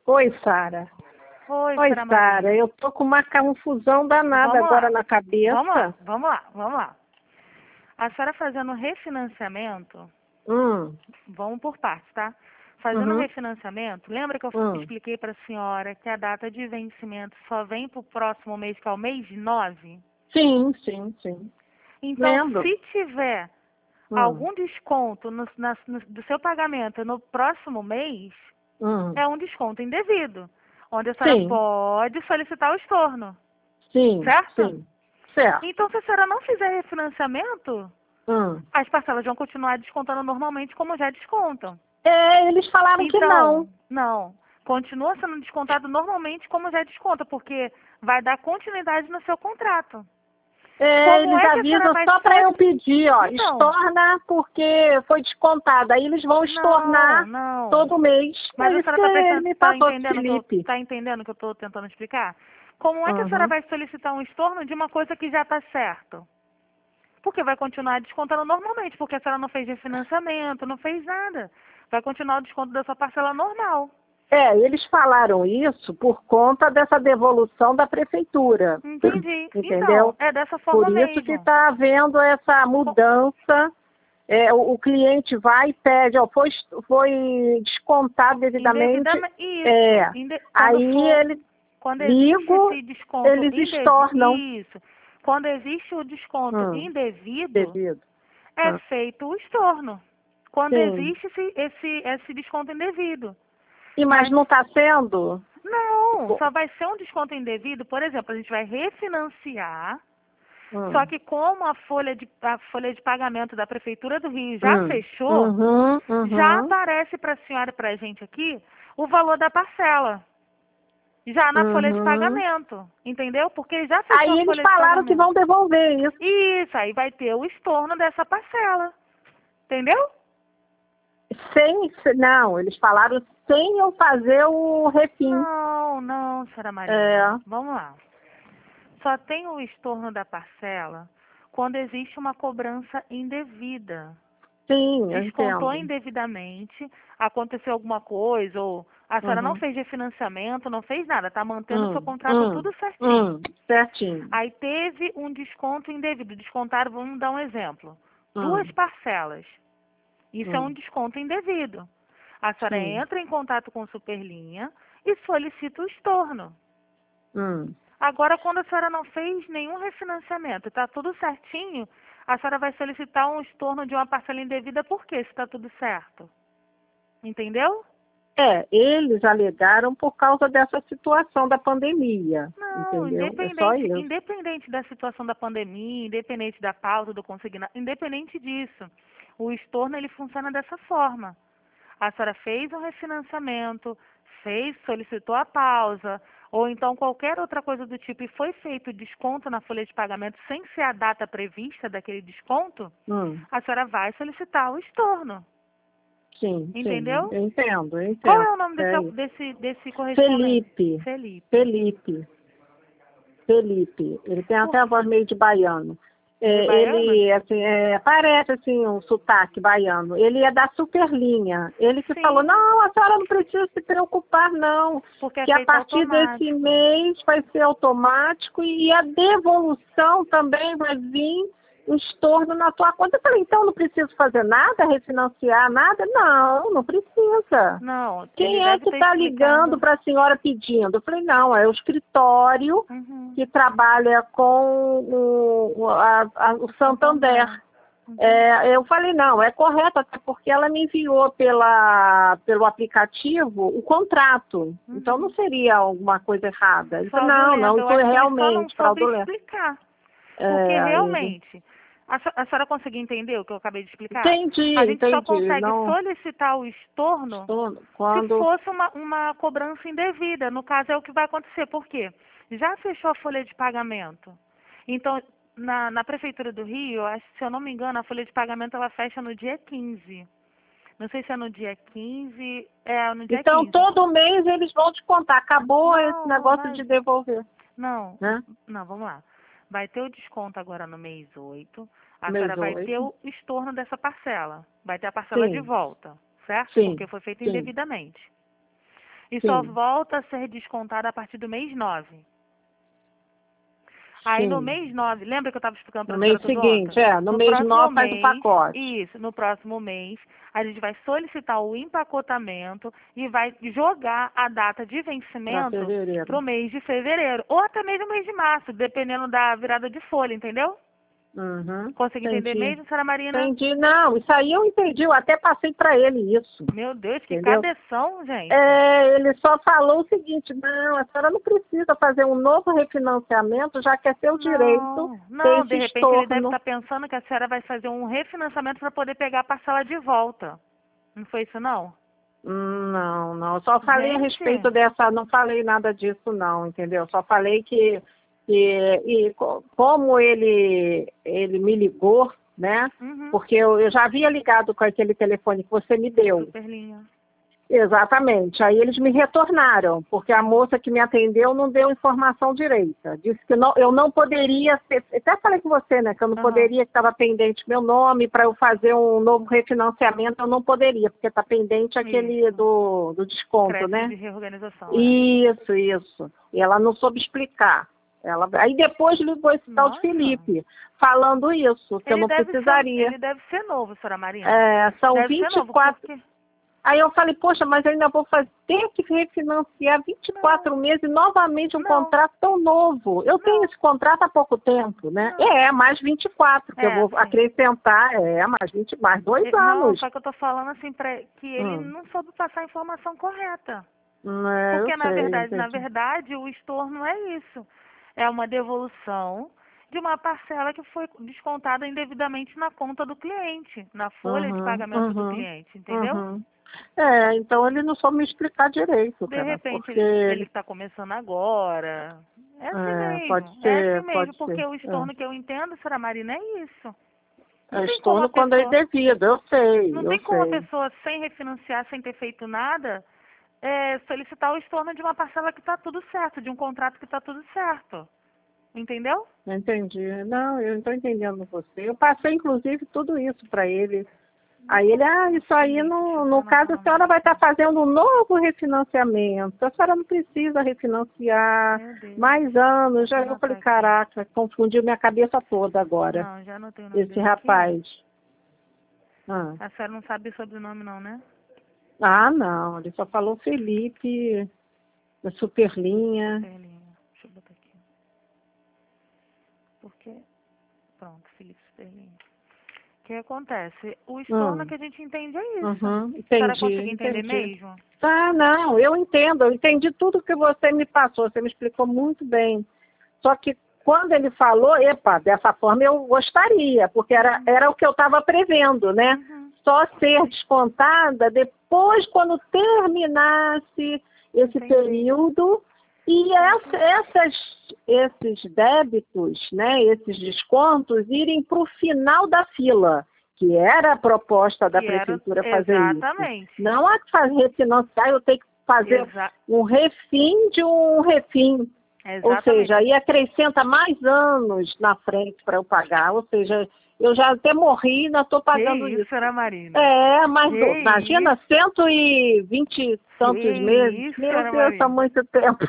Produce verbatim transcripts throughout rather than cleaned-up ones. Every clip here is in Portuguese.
Oi, Sara. Oi, Oi, Sra. Sara. Maria. Eu tô com uma confusão danada Vamos agora lá. na cabeça. Vamos lá, vamos lá, vamos lá. A senhora fazendo refinanciamento, Hum, vamos por partes, tá? Fazendo uhum, refinanciamento, lembra que eu hum. expliquei para a senhora que a data de vencimento só vem para o próximo mês, que é o mês nove? Sim, sim, sim. Então, Lembro. se tiver Hum, algum desconto no, na- no- do seu pagamento no próximo mês, hum. é um desconto indevido, onde a senhora Sim, pode solicitar o estorno, sim, certo? sim. Certo. Então, se a senhora não fizer refinanciamento, Hum. as parcelas vão continuar descontando normalmente como já descontam. É, eles falaram que Então, não. não. Continua sendo descontado normalmente como já desconta, porque vai dar continuidade no seu contrato. É, Como eles é que a senhora avisam vai só para eu solic... pedir, ó, Então, estorna porque foi descontado. Aí eles vão não, estornar não. todo mês. Mas É a isso senhora que está ele prestando, me tá passou, entendendo que eu, Felipe. tá entendendo que eu estou tentando explicar? Como é que a senhora Uhum. vai solicitar um estorno de uma coisa que já está certo? Porque vai continuar descontando normalmente, porque a senhora não fez refinanciamento, não fez nada. Vai continuar o desconto da sua parcela normal. É, eles falaram isso por conta dessa devolução da prefeitura, Entendi. Então, entendeu? é dessa Por forma isso que mesmo. está havendo essa Co- mudança. É, o, o cliente vai e pede, ó, foi, foi descontado devidamente. Indevidamente. Isso. É, Inde- Quando aí for. ele Quando existe ligo, esse desconto eles indevido. estornam. Isso. Quando existe o desconto Hum, indevido, devido. é Hum, feito o estorno. Quando sim. existe esse, esse, esse desconto indevido. E mas Mas não está sendo? não, só vai ser um desconto indevido. Por exemplo, a gente vai refinanciar. Só Hum, que como a folha de, a folha de pagamento da Prefeitura do Rio já hum, fechou, uhum, já uhum, aparece para a senhora e para a gente aqui o valor da parcela. Já na folha de uhum. pagamento. Entendeu? Porque já fechou Aí a eles folha de falaram que pagamento. vão devolver isso. Isso, aí vai ter o estorno dessa parcela. Entendeu? Sem, não, eles falaram sem eu fazer o refim. Não, não, senhora É, Maria. Vamos lá. Só tem o estorno da parcela quando existe uma cobrança indevida. sim, eu Descontou entendo. indevidamente, aconteceu alguma coisa, ou a senhora não Uhum. fez refinanciamento, não fez nada, está mantendo o seu Hum, contrato hum, tudo certinho. hum, certinho. Aí teve um desconto indevido. Descontaram, vamos dar um exemplo. Duas Hum, parcelas. Isso é um hum, desconto indevido. A senhora sim. entra em contato com o Superlinha e solicita o estorno. Hum. Agora, quando a senhora não fez nenhum refinanciamento, está tudo certinho, a senhora vai solicitar um estorno de uma parcela indevida, por quê? Se está tudo certo. Entendeu? É, eles alegaram por causa dessa situação da pandemia, Não, entendeu? É só independente, isso. independente da situação da pandemia, independente da pauta do consignado, independente disso, o estorno ele funciona dessa forma. A senhora fez um refinanciamento, fez, solicitou a pausa, ou então qualquer outra coisa do tipo e foi feito desconto na folha de pagamento sem ser a data prevista daquele desconto, Hum, a senhora vai solicitar o estorno. sim, sim, Entendeu? eu entendo, eu Qual entendo. é o nome É desse, isso. desse, desse correspondente? Felipe, Felipe. Felipe, Felipe, ele tem Por até a voz meio de baiano. meio É, baiano? ele, assim, é, parece assim um sotaque baiano. Ele é da Superlinha. Ele que falou, Sim, não, a senhora não precisa se preocupar, não, porque é que a feito partir desse automático. mês vai ser automático e a devolução também vai vir um estorno na tua conta. Eu falei, então não preciso fazer nada, refinanciar nada? Não, não precisa. Não, ele Quem é deve que ter está ligando explicado. para a senhora pedindo? Eu falei, não, é o escritório Uhum. que trabalha com o, o, a- a- o O Santander. Santander. Entendi. É, eu falei, não, é correto, até porque ela me enviou pela, pelo aplicativo o contrato. Então não Uhum. seria alguma coisa errada. Ele falou, não, não, Fraudulento. Eu isso é acho que ele só não realmente soube fraudulento. explicar. Porque É, ele... realmente, a, se- a senhora conseguiu entender o que eu acabei de explicar? A Entendi, gente só entendi. consegue Não solicitar o estorno estou... se Quando... fosse uma, uma cobrança indevida. No caso, é o que vai acontecer. Por quê? Já fechou a folha de pagamento. Então, na, na Prefeitura do Rio, acho, se eu não me engano, a folha de pagamento ela fecha no dia quinze. Não sei se é no dia quinze. É, no dia Então quinze. todo mês eles vão te contar. Acabou esse Não, não negócio de vai. devolver, Não, né? não, vamos lá. Vai ter o desconto agora no mês oito. A Mês senhora vai ter oito. o estorno dessa parcela. Vai ter a parcela de Sim, volta, certo? Porque sim, foi feito sim. indevidamente. E Sim. só volta a ser descontada a partir do mês nove. Aí Sim. no mês nove, lembra que eu estava explicando para No a senhora mês tudo seguinte, ontem? é. No, No mês próximo nove faz o mês, pacote. isso, no próximo mês, a gente vai solicitar o empacotamento e vai jogar a data de Para vencimento fevereiro. para o mês de fevereiro, ou até mesmo o mês de março, dependendo da virada de folha, entendeu? Uhum. Consegui entender Entendi. mesmo, senhora Marina? Entendi. Não, isso aí eu entendi. Eu até passei para ele isso. Meu Deus, que Entendeu? cabeção, gente. É, ele só falou o seguinte, não, a senhora não precisa fazer um novo refinanciamento, já que é seu direito Não, ter não, esse de repente ele deve estorno. estar pensando que a senhora vai fazer um refinanciamento para poder pegar a parcela de volta. Não foi isso, não? Hum, Não, não, eu só falei a Gente. respeito dessa, não falei nada disso não, entendeu? Só falei que, que e co- como ele, ele me ligou, né? Uhum. Porque eu, eu já havia ligado com aquele telefone que você me deu. Superlinha. Exatamente. Aí eles me retornaram, porque a moça que me atendeu não deu informação direita. Disse que não, eu não poderia ser, até falei com você, né, que eu não Aham. poderia, que estava pendente meu nome para eu fazer um novo refinanciamento, eu não poderia, porque está pendente aquele Isso. do, do desconto, Crédito né? de reorganização, é. Isso, isso. E ela não soube explicar. Ela, aí depois ligou esse tal de Nossa. Felipe, falando isso, que eu Ele não deve ser, precisaria. ele deve ser novo, senhora Marina. É, são Deve ser vinte e novo, quatro. porque... Aí eu falei, poxa, mas eu ainda vou fazer, ter que refinanciar vinte e quatro Não. meses novamente um Não. contrato tão novo. Eu tenho Não. esse contrato há pouco tempo, né? Não. É, mais vinte e quatro, que eu É, vou sim. acrescentar, é, mais vinte, mais dois Eh, Não, anos. só que eu tô falando assim pra, que ele Hum, não soube passar a informação correta. hum, é, eu Porque na sei, verdade, na entendi. verdade, o estorno é isso. É uma devolução de uma parcela que foi descontada indevidamente na conta do cliente, na folha de Uhum, pagamento do uhum, cliente, entendeu? uhum. É, então ele não soube me explicar direito, De cara, repente ele ele porque está começando agora. É assim é, pode mesmo, é assim ser, mesmo, pode porque ser. o estorno que eu entendo, senhora Marina, é isso. É, Não é tem como a estorno quando é pessoa, indevido, eu sei, não eu tem como a sei. pessoa sem refinanciar, sem ter feito nada, é, solicitar o estorno de uma parcela que está tudo certo, de um contrato que está tudo certo. Entendeu? Entendi. Não, eu não estou entendendo você. Eu passei, inclusive, tudo isso para ele. Não Aí ele, consigo, ah, isso aí, Felipe, deixa no, eu só no anotar caso, o a nome senhora dele vai estar aqui. fazendo um novo refinanciamento. A senhora não precisa refinanciar Meu Deus. mais anos. Já Deixa eu eu falei, anotar aqui. caraca, confundiu minha cabeça toda agora, Não, já anotei o nome esse dele aqui. rapaz. Ah, A senhora não sabe o sobrenome não, né? ah não, ele só falou Felipe, da Superlinha. Superlinha. Deixa eu botar aqui. Porque, pronto, Felipe Superlinha. O que acontece? O estorno Hum, que a gente entende é isso. uhum, A senhora entendi, conseguiu entender entendi. mesmo? Tá, não, eu entendo, eu entendi tudo que você me passou, você me explicou muito bem. Só que quando ele falou, epa, dessa forma eu gostaria, porque era, era o que eu estava prevendo, né? Uhum. Só ser descontada depois, quando terminasse esse Entendi. período, e essa, essas, esses débitos, né, esses descontos, irem para o final da fila, que era a proposta da Que era prefeitura fazer isso. exatamente. Não a fazer refinanciar, eu tenho que fazer Exa um refim de um refim. Ou exatamente. seja, aí acrescenta mais anos na frente para eu pagar. Ou seja, eu já até morri e ainda estou Que pagando isso, isso. Ana Marina? É, mas Que do- imagina, isso? cento e vinte e tantos Que meses. isso, Meu Ana Deus, há Marina? muito tempo.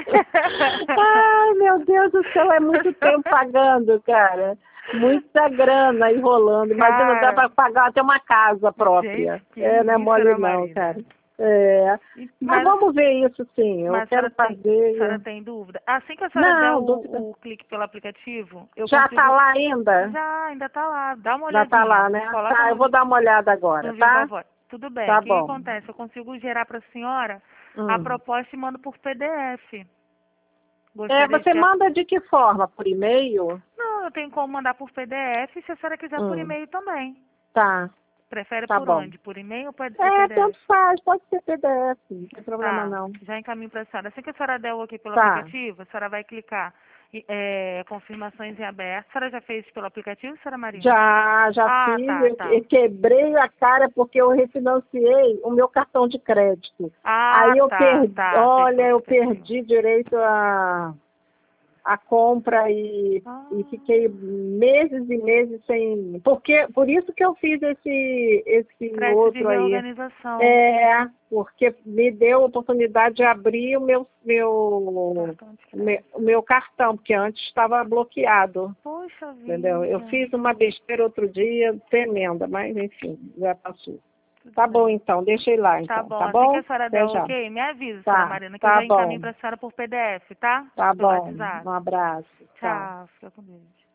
Ai, meu Deus do céu, é muito tempo pagando, cara. Muita grana aí rolando. Imagina, dá Cara, para pagar até uma casa própria. gente, que É, não é isso, mole Ana não, Marina? cara. É. E- Mas Mas, vamos ver isso sim. Eu mas a quero senhora tem, a senhora fazer. tem dúvida? Assim que a senhora der Não, dúvida. o, o clique pelo aplicativo, eu Já tá consigo... lá ainda? Já, ainda tá lá. Dá uma Já tá lá, olhadinha. né? Coloca Tá, eu no, vou dar uma olhada no agora, Viva tá? Voz. Tudo bem. Tá O que que bom. acontece? Eu consigo gerar para a senhora a Hum. proposta e mando por P D F. É, Gostaria de você ter... manda de que forma? Por e-mail? Não, eu tenho como mandar por P D F se a senhora quiser por Hum. e-mail também. Tá, Prefere tá por bom. onde? Por e-mail ou por ou É, tanto P D F? faz, pode ser P D F, não tem problema Tá, não. já encaminho para a senhora. Assim que a senhora der o ok pelo Tá. aplicativo, a senhora vai clicar em é, confirmações em aberto. A senhora já fez pelo aplicativo, senhora Marina? Já, já Ah, fiz, tá, eu, tá. eu quebrei a cara porque eu refinanciei o meu cartão de crédito. Ah, Aí eu tá, perdi, tá. Fez olha, pelo eu aplicativo. perdi direito a, a compra e, Ah. e fiquei meses e meses sem... Porque, por isso que eu fiz esse, esse Crédito de outro aí. reorganização. É, porque me deu a oportunidade de abrir o meu, meu, Cartão de crédito. meu, o meu cartão, porque antes estava bloqueado. Poxa vida. Entendeu? Eu fiz uma besteira outro dia tremenda, mas enfim, já passou. Tá bom, então, deixei lá, então. Tá bom, Tá assim bom? que a senhora Até der já. ok, me avisa, Tá, senhora Marina, que eu tá já encaminho bom. pra senhora por P D F, tá? Tá Pelo bom. WhatsApp. Um abraço. Tchau. Tchau, fica com Deus.